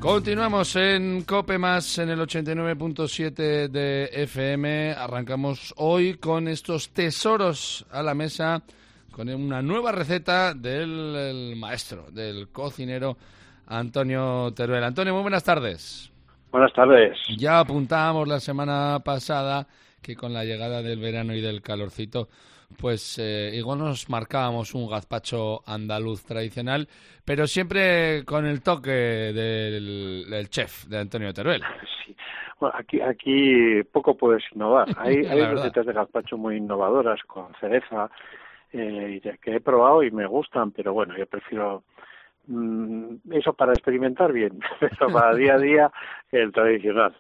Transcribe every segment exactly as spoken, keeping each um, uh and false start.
Continuamos en COPE Más en el ochenta y nueve punto siete de F M. Arrancamos hoy con estos tesoros a la mesa, con una nueva receta del el maestro, del cocinero Antonio Teruel. Antonio, muy buenas tardes. Buenas tardes. Ya apuntábamos la semana pasada que con la llegada del verano y del calorcito, pues eh, igual nos marcábamos un gazpacho andaluz tradicional, pero siempre con el toque del, del chef, de Antonio Teruel. Sí. Bueno, aquí, aquí poco puedes innovar. Hay, hay recetas de gazpacho muy innovadoras con cereza eh, que he probado y me gustan, pero bueno, yo prefiero mmm, eso para experimentar bien, pero para día a día el tradicional.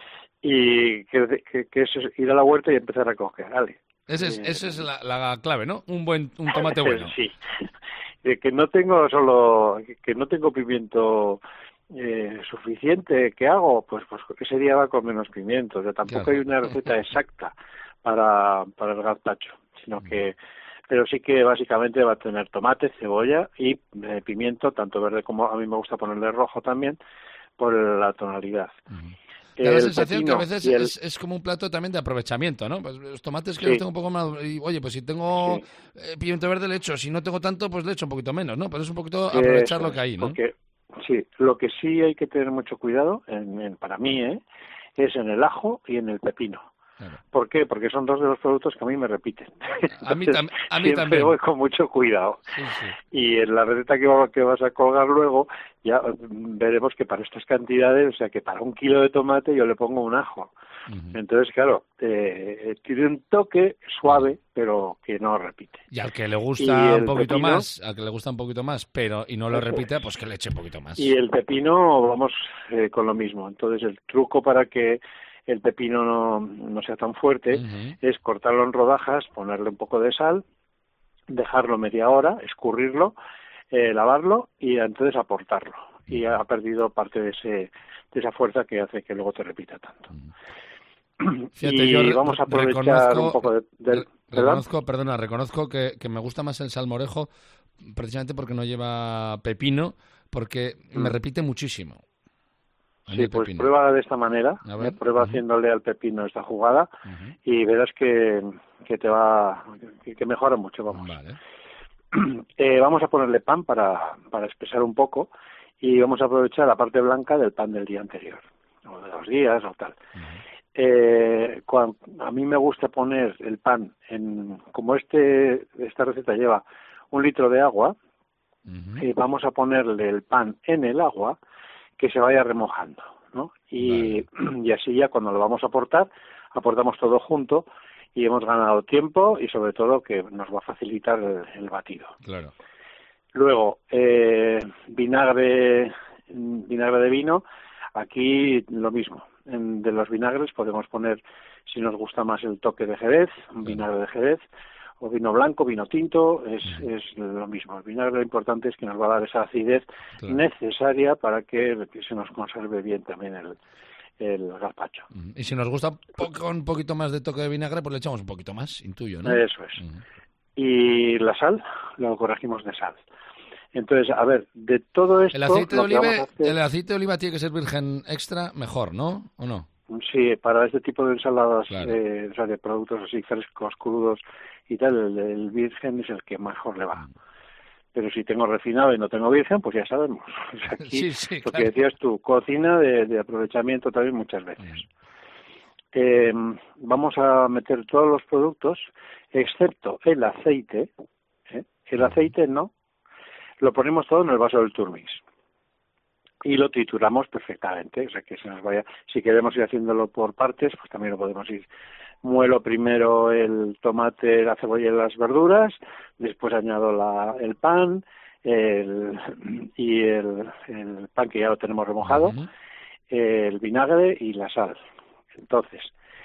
Y que, que, que es ir a la huerta y empezar a coger, vale. Esa es, esa es la, la clave, ¿no? Un buen un tomate bueno. Sí. Que no tengo solo, que no tengo pimiento eh, suficiente, ¿qué hago? Pues pues ese día va con menos pimiento. O sea, tampoco claro. Hay una receta exacta para, para el gazpacho, sino que, pero sí que básicamente va a tener tomate, cebolla y eh, pimiento, tanto verde como a mí me gusta ponerle rojo también, por la tonalidad. Uh-huh. Da la sensación que a veces el... es, es como un plato también de aprovechamiento, ¿no? Pues los tomates que sí. Los tengo un poco más... Y, oye, pues si tengo sí. eh, pimiento verde le echo, si no tengo tanto, pues le echo un poquito menos, ¿no? Pero es un poquito aprovechar Eso, lo que hay, ¿no? Porque, sí, lo que sí hay que tener mucho cuidado, en, en, para mí, ¿eh? Es en el ajo y en el pepino. Claro. ¿Por qué? Porque son dos de los productos que a mí me repiten. A mí, tam a mí siempre también. Voy con mucho cuidado. Sí, sí. Y en la receta que, va, que vas a colgar luego, ya veremos que para estas cantidades, o sea, que para un kilo de tomate yo le pongo un ajo. Uh-huh. Entonces, claro, eh, tiene un toque suave, pero que no repite. Y al que le gusta un poquito pepino, más, al que le gusta un poquito más, pero y no lo repite, pues que le eche un poquito más. Y el pepino, vamos eh, con lo mismo. Entonces, el truco para que el pepino no, no sea tan fuerte, uh-huh. es cortarlo en rodajas, ponerle un poco de sal, dejarlo media hora, escurrirlo, eh, lavarlo y entonces aportarlo. Y ha perdido parte de ese de esa fuerza que hace que luego te repita tanto. Uh-huh. Fíjate, y yo vamos a aprovechar un poco de... de re reconozco, perdona, reconozco que, que me gusta más el salmorejo precisamente porque no lleva pepino, porque uh-huh. me repite muchísimo. Sí, pues pepino. Prueba de esta manera, eh, prueba uh-huh. haciéndole al pepino esta jugada uh-huh. y verás que, que te va, que, que mejora mucho, vamos. Vale. Eh, vamos a ponerle pan para, para espesar un poco y vamos a aprovechar la parte blanca del pan del día anterior, o de los días o tal. Uh-huh. eh, cuando, a mí me gusta poner el pan en, como este, esta receta lleva un litro de agua, uh-huh. eh, vamos a ponerle el pan en el agua, que se vaya remojando, ¿no? Y, vale. y así ya cuando lo vamos a aportar, aportamos todo junto y hemos ganado tiempo y sobre todo que nos va a facilitar el, el batido. Claro. Luego, eh, vinagre, vinagre de vino, aquí lo mismo. En, de los vinagres podemos poner, si nos gusta más el toque de Jerez, un claro. vinagre de Jerez, o vino blanco, vino tinto, es, uh-huh. es lo mismo. El vinagre lo importante es que nos va a dar esa acidez claro. necesaria para que, que se nos conserve bien también el, el gazpacho. Uh-huh. Y si nos gusta po un poquito más de toque de vinagre, pues le echamos un poquito más, intuyo, ¿no? Eso es. Uh-huh. Y la sal, lo corregimos de sal. Entonces, a ver, de todo esto... El aceite de oliva, hacer... el aceite de oliva tiene que ser virgen extra, mejor, ¿no? ¿O no? Sí, para este tipo de ensaladas, claro. eh, o sea, de productos así frescos, crudos y tal, el, el virgen es el que mejor le va. Pero si tengo refinado y no tengo virgen, pues ya sabemos. O sea, aquí, sí, sí, lo claro. que decías tú, cocina de, de aprovechamiento también muchas veces. Mm. Eh, vamos a meter todos los productos, excepto el aceite. ¿eh? El aceite no. Lo ponemos todo en el vaso del turmix. Y lo trituramos perfectamente, o sea que se nos vaya, si queremos ir haciéndolo por partes, pues también lo podemos ir. Muelo primero el tomate, la cebolla y las verduras, después añado la, el pan el, y el, el pan que ya lo tenemos remojado, uh-huh. el vinagre y la sal. Entonces,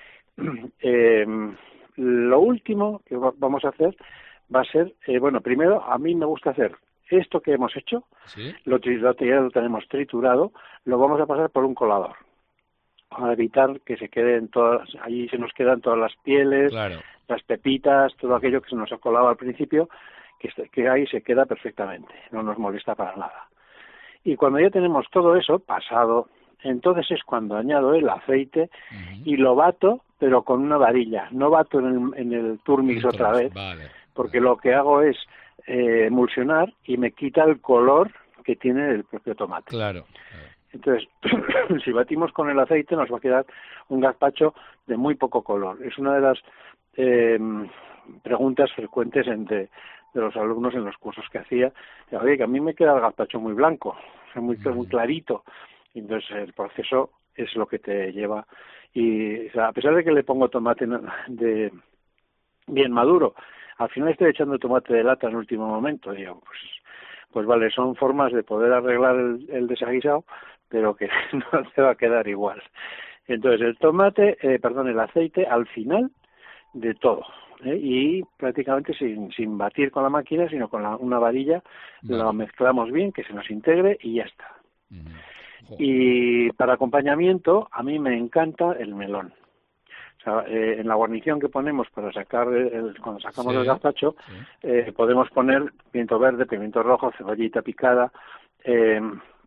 eh, lo último que va, vamos a hacer va a ser, eh, bueno, primero a mí me gusta hacer esto que hemos hecho, ¿sí? lo, lo, ya lo tenemos triturado, lo vamos a pasar por un colador para evitar que se queden todas, ahí se nos quedan todas las pieles, claro. las pepitas, todo aquello que se nos ha colado al principio, que, que ahí se queda perfectamente, no nos molesta para nada. Y cuando ya tenemos todo eso pasado, entonces es cuando añado el aceite uh-huh. y lo bato, pero con una varilla. No bato en el, en el turmix otra vez, vale, porque vale. lo que hago es eh, emulsionar y me quita el color que tiene el propio tomate. Claro. claro. Entonces, si batimos con el aceite nos va a quedar un gazpacho de muy poco color. Es una de las eh, preguntas frecuentes entre de los alumnos en los cursos que hacía. Oye, que a mí me queda el gazpacho muy blanco, o sea, muy, muy clarito. Entonces el proceso es lo que te lleva. Y o sea, a pesar de que le pongo tomate de bien maduro, al final estoy echando tomate de lata en el último momento. Digo, pues, pues vale, son formas de poder arreglar el, el desaguisado, pero que no te va a quedar igual. Entonces el tomate, eh, perdón, el aceite al final de todo. ¿eh? Y prácticamente sin, sin batir con la máquina, sino con la, una varilla, vale. Lo mezclamos bien, que se nos integre y ya está. Uh-huh. Y para acompañamiento, a mí me encanta el melón. O sea, eh, en la guarnición que ponemos para sacar, el, cuando sacamos sí, el gazpacho, sí. eh, podemos poner pimiento verde, pimiento rojo, cebollita picada, eh,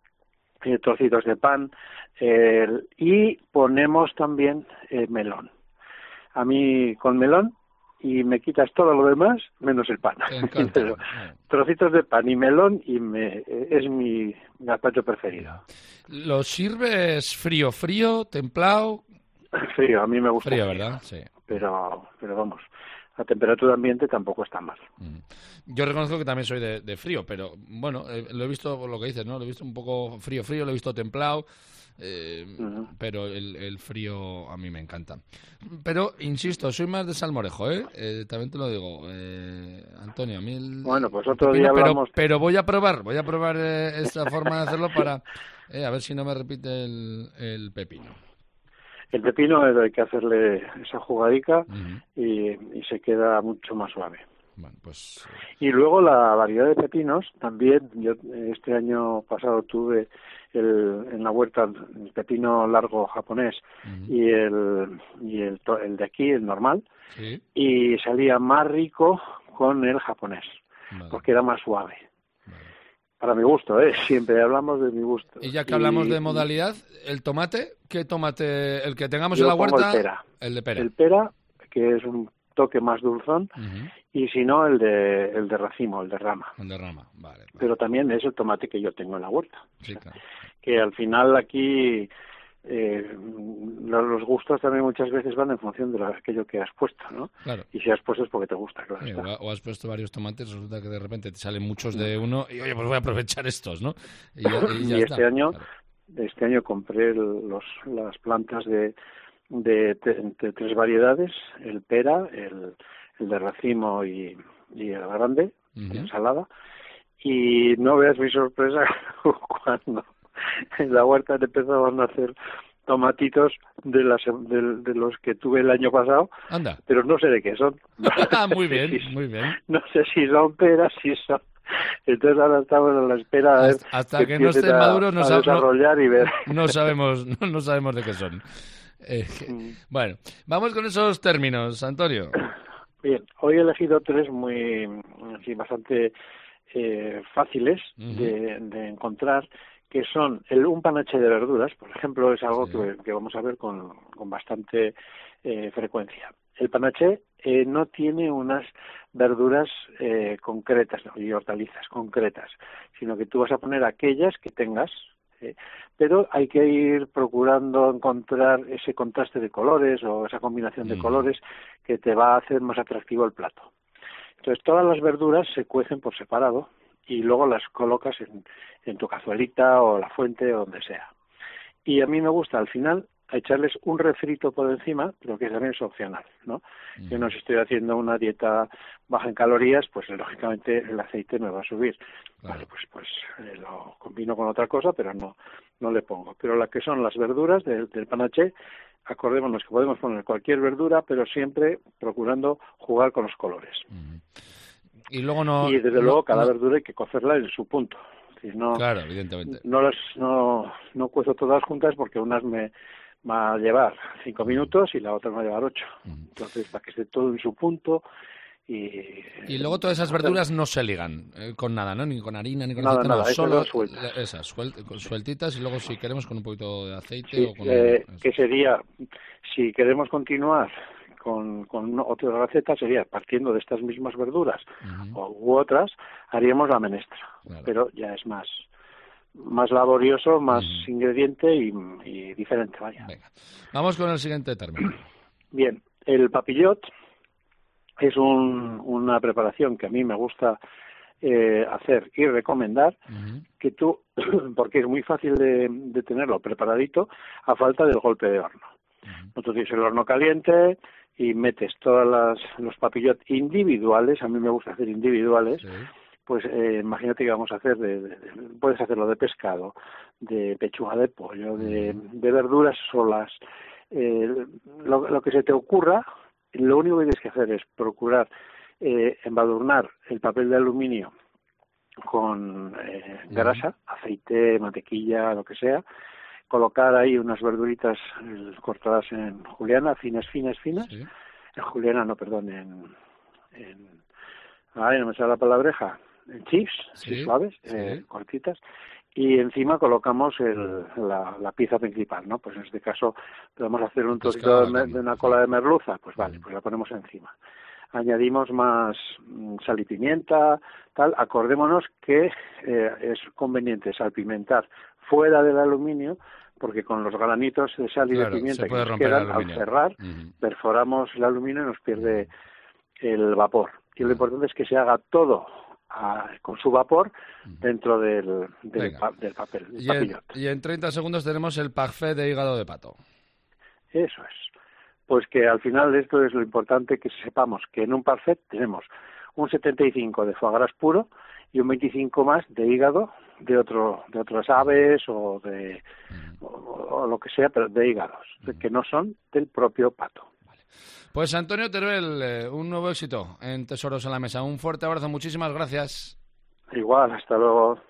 eh, trocitos de pan, eh, y ponemos también eh, melón. A mí con melón, y me quitas todo lo demás menos el pan. Pero, trocitos de pan y melón y me, es mi gazpacho preferido. ¿Lo sirves frío, frío, templado? Frío, a mí me gusta frío, frío, ¿verdad? Sí. Pero, pero vamos, la temperatura ambiente tampoco está mal. Yo reconozco que también soy de, de frío, pero bueno, eh, lo he visto por lo que dices, ¿no? Lo he visto un poco frío, frío, lo he visto templado. Eh, uh-huh. Pero el, el frío a mí me encanta. Pero, insisto, soy más de salmorejo, ¿eh? eh también te lo digo, eh, Antonio. A mí el, bueno, pues otro pepino, día hablamos... Pero, pero voy a probar, voy a probar eh, esta forma de hacerlo para eh, a ver si no me repite el, el pepino. El pepino hay que hacerle esa jugadica uh-huh. y, y se queda mucho más suave. Bueno, pues... Y luego la variedad de pepinos, también yo este año pasado tuve el, en la huerta el pepino largo japonés uh-huh. y el y el, el de aquí, el normal, ¿sí? Y salía más rico con el japonés, vale. Porque era más suave. Vale. Para mi gusto, ¿eh? Siempre hablamos de mi gusto. Y ya que hablamos y, de modalidad, el tomate, ¿qué tomate? El que tengamos yo en la huerta, el pera. El de pera. El pera, que es un toque más dulzón, uh-huh. y si no, el de el de racimo, el de rama. El de rama, vale, vale. Pero también es el tomate que yo tengo en la huerta. Sí, o sea, claro. Que al final aquí eh, los gustos también muchas veces van en función de aquello que has puesto, ¿no? Claro. Y si has puesto es porque te gusta, claro sí, está. O has puesto varios tomates, resulta que de repente te salen muchos de uno y, oye, pues voy a aprovechar estos, ¿no? Y, ya, y, ya y está. este año, claro. este año compré el, los las plantas de de, de, de tres variedades, el pera, el el de racimo y, y el grande, uh-huh. de ensalada, y no veas mi sorpresa cuando en la huerta empezaban a hacer tomatitos de, las, de, de los que tuve el año pasado. Anda. Pero no sé de qué son. Muy bien, si, muy bien. No sé si son peras, si son... Entonces ahora estamos a la espera de hasta, hasta que, que no estén maduros no, a desarrollar no, y ver. No sabemos, no, no sabemos de qué son. Eh, mm. Bueno, vamos con esos términos, Antonio. Bien, hoy he elegido tres muy, así, bastante eh, fáciles uh-huh. de, de encontrar, que son el un panache de verduras, por ejemplo, es algo sí. que, que vamos a ver con, con bastante eh, frecuencia. El panache eh, no tiene unas verduras eh, concretas, ¿no? y hortalizas concretas, sino que tú vas a poner aquellas que tengas, eh, pero hay que ir procurando encontrar ese contraste de colores o esa combinación de mm. colores que te va a hacer más atractivo el plato. Entonces todas las verduras se cuecen por separado y luego las colocas en, en tu cazuelita o la fuente o donde sea. Y a mí me gusta al final echarles un refrito por encima, pero que también es opcional, ¿no? Mm. Yo no si estoy haciendo una dieta baja en calorías, pues lógicamente el aceite me va a subir. Claro. Vale, pues pues eh, lo combino con otra cosa, pero no no le pongo. Pero las que son las verduras del, del panaché, acordémonos que podemos poner cualquier verdura, pero siempre procurando jugar con los colores. Mm. Y luego no... Y desde no, luego cada no... verdura hay que cocerla en su punto. Es decir, no, claro, evidentemente. No las no, no cuezo todas juntas porque unas me va a llevar cinco minutos y la otra me va a llevar ocho. Mm. Entonces, para que esté todo en su punto Y, y luego todas esas verduras no se ligan eh, con nada, ¿no? Ni con harina, ni con nada, aceite, nada, no, solo sueltas. esas, suel, sueltitas y luego si queremos con un poquito de aceite sí, o con... Eh, que sería, si queremos continuar con, con otra receta, sería partiendo de estas mismas verduras uh-huh. o, u otras, haríamos la menestra, claro. Pero ya es más más laborioso, más uh-huh. ingrediente y, y diferente, vaya. Venga. Vamos con el siguiente término. Bien, el papillot es un, una preparación que a mí me gusta eh, hacer y recomendar, uh-huh. que tú, porque es muy fácil de, de tenerlo preparadito a falta del golpe de horno. Uh-huh. Tú tienes el horno caliente y metes todas las los papillot individuales, a mí me gusta hacer individuales, sí. Pues eh, imagínate que vamos a hacer, de, de, de, puedes hacerlo de pescado, de pechuga de pollo, de, de verduras solas, eh, lo, lo que se te ocurra. Lo único que tienes que hacer es procurar eh, embadurnar el papel de aluminio con eh, grasa, aceite, mantequilla, lo que sea, colocar ahí unas verduritas eh, cortadas en juliana, finas, finas, finas, sí. En juliana, no, perdón, en, en ay, no me sale la palabreja, en chips, sí, sí suaves, sí. Eh, cortitas, y encima colocamos el, la, la pieza principal, ¿no? Pues en este caso podemos hacer un trocito de, de una cola de merluza, pues vale, pues la ponemos encima. Añadimos más sal y pimienta, tal. Acordémonos que eh, es conveniente salpimentar fuera del aluminio, porque con los granitos de sal y claro, de pimienta que nos quedan, al cerrar, uh-huh. perforamos el aluminio y nos pierde el vapor. Y lo importante es que se haga todo a, con su vapor dentro del, del, pa, del papel. Del y, en, y en treinta segundos tenemos el parfait de hígado de pato. Eso es. Pues que al final esto es lo importante, que sepamos que en un parfait tenemos un setenta y cinco de foie gras puro y un veinticinco más de hígado de otro de otras aves o de o, o lo que sea, pero de hígados, que no son del propio pato. Pues Antonio Teruel, eh, un nuevo éxito en Tesoros en la Mesa. Un fuerte abrazo, muchísimas gracias. Igual, hasta luego.